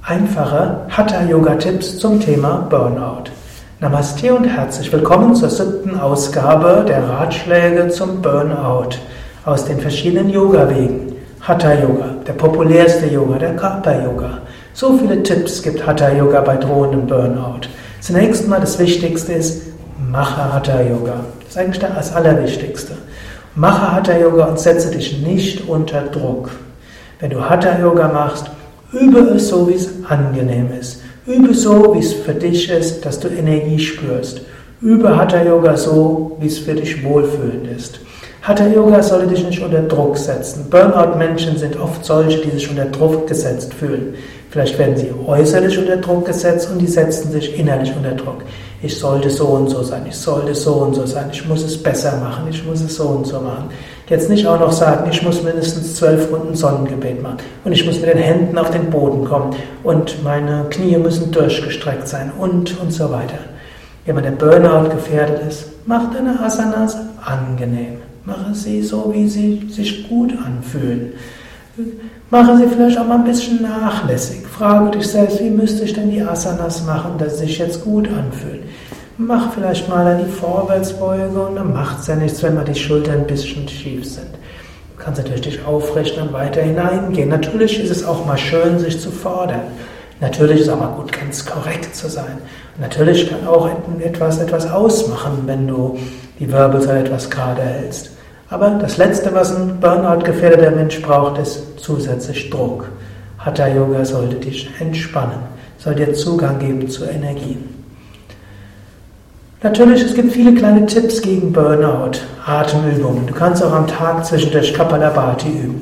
Einfache Hatha-Yoga-Tipps zum Thema Burnout. Namaste und herzlich willkommen zur 7. Ausgabe der Ratschläge zum Burnout aus den verschiedenen Yoga-Wegen. Hatha-Yoga, der populärste Yoga, der Kapha-Yoga. So viele Tipps gibt Hatha-Yoga bei drohendem Burnout. Zunächst mal das Wichtigste ist, mache Hatha-Yoga. Das ist eigentlich das Allerwichtigste. Mache Hatha-Yoga und setze dich nicht unter Druck. Wenn du Hatha-Yoga machst, übe es so, wie es angenehm ist. Übe so, wie es für dich ist, dass du Energie spürst. Übe Hatha-Yoga so, wie es für dich wohlfühlend ist. Hatha-Yoga sollte dich nicht unter Druck setzen. Burnout-Menschen sind oft solche, die sich unter Druck gesetzt fühlen. Vielleicht werden sie äußerlich unter Druck gesetzt und die setzen sich innerlich unter Druck. Ich sollte so und so sein, ich sollte so und so sein, ich muss es besser machen, ich muss es so und so machen. Jetzt nicht auch noch sagen, ich muss mindestens 12 Runden Sonnengebet machen und ich muss mit den Händen auf den Boden kommen und meine Knie müssen durchgestreckt sein und so weiter. Jemand, der Burnout gefährdet ist, mach deine Asanas angenehm. Mache sie so, wie sie sich gut anfühlen. Mache sie vielleicht auch mal ein bisschen nachlässig. Frage dich selbst, wie müsste ich denn die Asanas machen, dass sie sich jetzt gut anfühlen. Mach vielleicht mal die Vorwärtsbeuge und dann macht es ja nichts, wenn mal die Schultern ein bisschen schief sind. Du kannst natürlich dich aufrichten und weiter hineingehen. Natürlich ist es auch mal schön, sich zu fordern. Natürlich ist es auch mal gut, ganz korrekt zu sein. Und natürlich kann auch etwas ausmachen, wenn du die Wirbelsäule etwas gerade hältst. Aber das Letzte, was ein Burnout-gefährdeter Mensch braucht, ist zusätzlich Druck. Hatha-Yoga sollte dich entspannen, soll dir Zugang geben zur Energie. Natürlich, es gibt viele kleine Tipps gegen Burnout, Atemübungen. Du kannst auch am Tag zwischendurch Kapalabhati üben.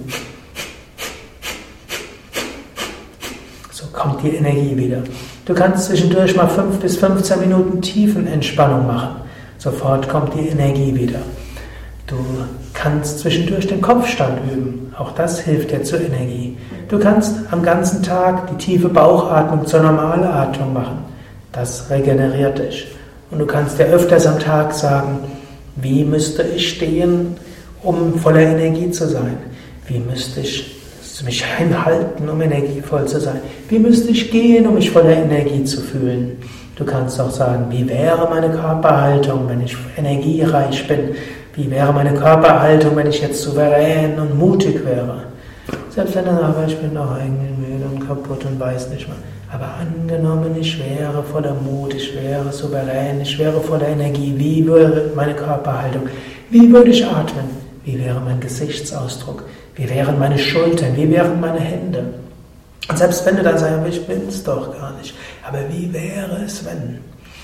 So kommt die Energie wieder. Du kannst zwischendurch mal 5 bis 15 Minuten Tiefenentspannung machen. Sofort kommt die Energie wieder. Du kannst zwischendurch den Kopfstand üben. Auch das hilft dir zur Energie. Du kannst am ganzen Tag die tiefe Bauchatmung zur normalen Atmung machen. Das regeneriert dich. Und du kannst dir öfters am Tag sagen, wie müsste ich stehen, um voller Energie zu sein? Wie müsste ich mich einhalten, um energievoll zu sein? Wie müsste ich gehen, um mich voller Energie zu fühlen? Du kannst auch sagen, wie wäre meine Körperhaltung, wenn ich energiereich bin? Wie wäre meine Körperhaltung, wenn ich jetzt souverän und mutig wäre? Selbst wenn dann aber ich bin noch eigentlich müde und kaputt und weiß nicht mehr. Aber angenommen, ich wäre voller Mut, ich wäre souverän, ich wäre voller Energie. Wie wäre meine Körperhaltung? Wie würde ich atmen? Wie wäre mein Gesichtsausdruck? Wie wären meine Schultern? Wie wären meine Hände? Und selbst wenn du dann sagst, ich bin es doch gar nicht. Aber wie wäre es, wenn?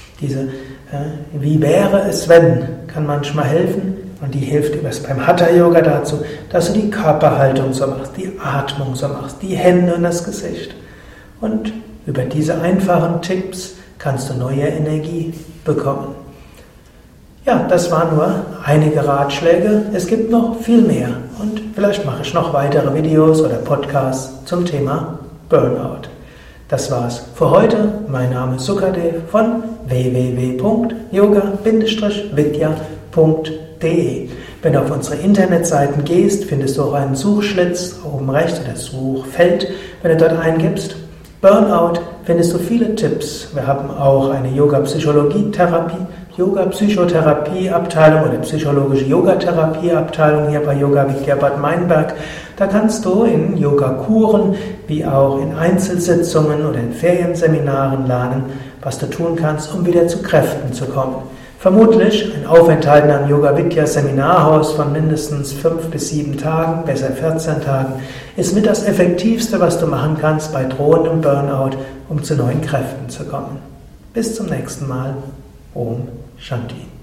Wie wäre es, wenn, kann manchmal helfen. Und die hilft beim Hatha-Yoga dazu, dass du die Körperhaltung so machst, die Atmung so machst, die Hände und das Gesicht. Und über diese einfachen Tipps kannst du neue Energie bekommen. Ja, das waren nur einige Ratschläge. Es gibt noch viel mehr. Und vielleicht mache ich noch weitere Videos oder Podcasts zum Thema Burnout. Das war's für heute. Mein Name ist Sukadev von www.yoga-vidya.de. Wenn du auf unsere Internetseiten gehst, findest du auch einen Suchschlitz oben rechts oder das Suchfeld. Wenn du dort eingibst Burnout, findest du viele Tipps. Wir haben auch eine Yoga-Psychotherapie-Abteilung oder psychologische Yogatherapie-Abteilung hier bei Yoga Vidya Bad Meinberg. Da kannst du in Yogakuren wie auch in Einzelsitzungen oder in Ferienseminaren lernen, was du tun kannst, um wieder zu Kräften zu kommen. Vermutlich ein Aufenthalt in einem Yoga Vidya Seminarhaus von mindestens 5 bis 7 Tagen, besser 14 Tagen, ist mit das Effektivste, was du machen kannst bei drohendem Burnout, um zu neuen Kräften zu kommen. Bis zum nächsten Mal. Om Shanti.